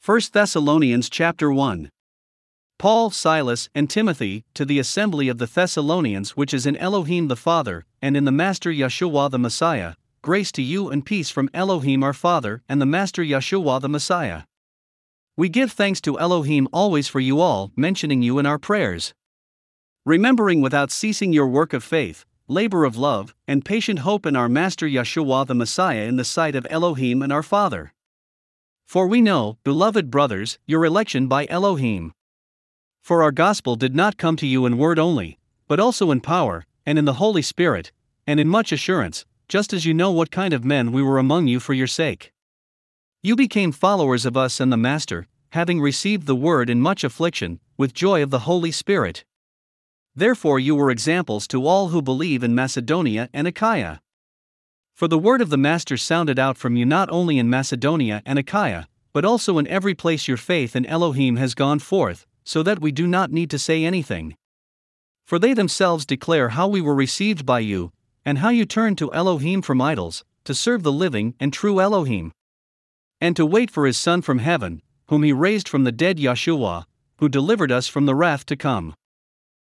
1 Thessalonians chapter 1. Paul, Silas, and Timothy, to the assembly of the Thessalonians which is in Elohim the Father, and in the Master Yeshua the Messiah, grace to you and peace from Elohim our Father and the Master Yeshua the Messiah. We give thanks to Elohim always for you all, mentioning you in our prayers, remembering without ceasing your work of faith, labor of love, and patient hope in our Master Yeshua the Messiah in the sight of Elohim and our Father. For we know, beloved brothers, your election by Elohim. For our gospel did not come to you in word only, but also in power, and in the Holy Spirit, and in much assurance, just as you know what kind of men we were among you for your sake. You became followers of us and the Master, having received the word in much affliction, with joy of the Holy Spirit. Therefore you were examples to all who believe in Macedonia and Achaia. For the word of the Master sounded out from you not only in Macedonia and Achaia, but also in every place your faith in Elohim has gone forth, so that we do not need to say anything. For they themselves declare how we were received by you, and how you turned to Elohim from idols, to serve the living and true Elohim, and to wait for his Son from heaven, whom he raised from the dead, Yeshua, who delivered us from the wrath to come.